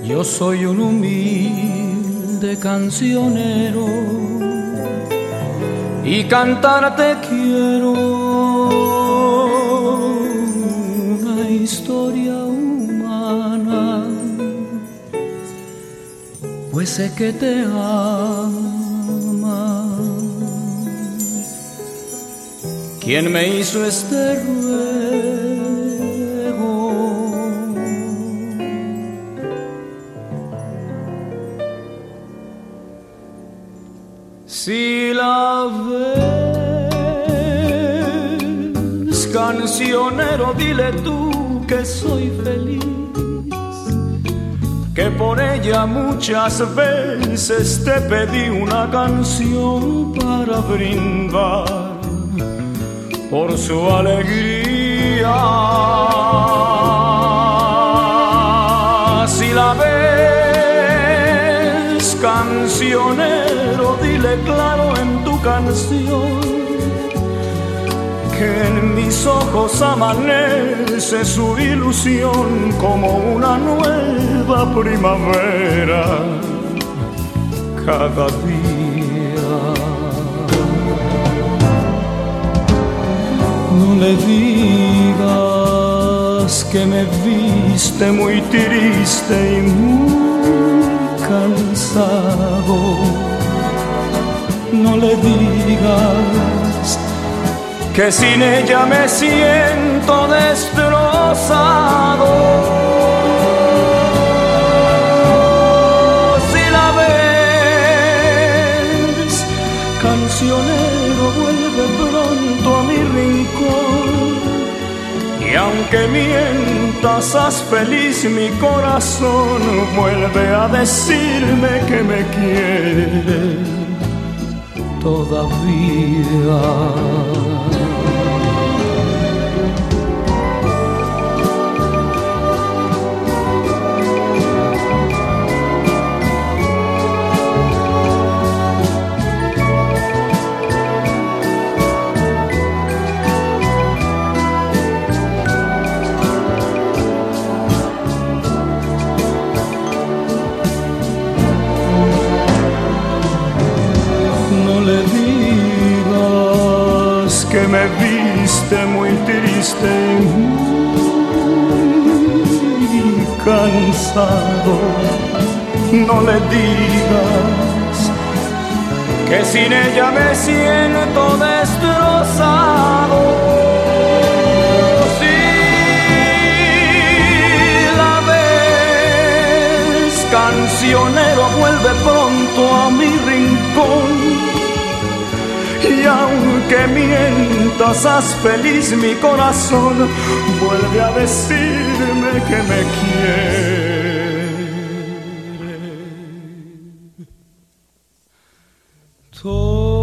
Yo soy un humilde cancionero y cantarte quiero una historia humana, pues sé que te ama. ¿Quién me hizo este ruego? Si la ves, cancionero, dile tú que soy feliz, que por ella muchas veces te pedí una canción para brindar por su alegría. Si la ves, cancionero, dile claro en tu canción que en mis ojos amanece su ilusión como una nueva primavera cada día. No le digas que me viste muy triste y muy cansado. No le digas que sin ella me siento destrozado. Si la ves, cancionero, vuelve pronto a mi rincón, y aunque mientas, haz feliz mi corazón. Vuelve a decirme que me quiere todavía. Que me viste muy triste y cansado. No le digas que sin ella me siento destrozado. Si la ves, cancionero, vuelve pronto a mi rincón, y aunque mientas, haz feliz mi corazón. Vuelve a decirme que me quiere.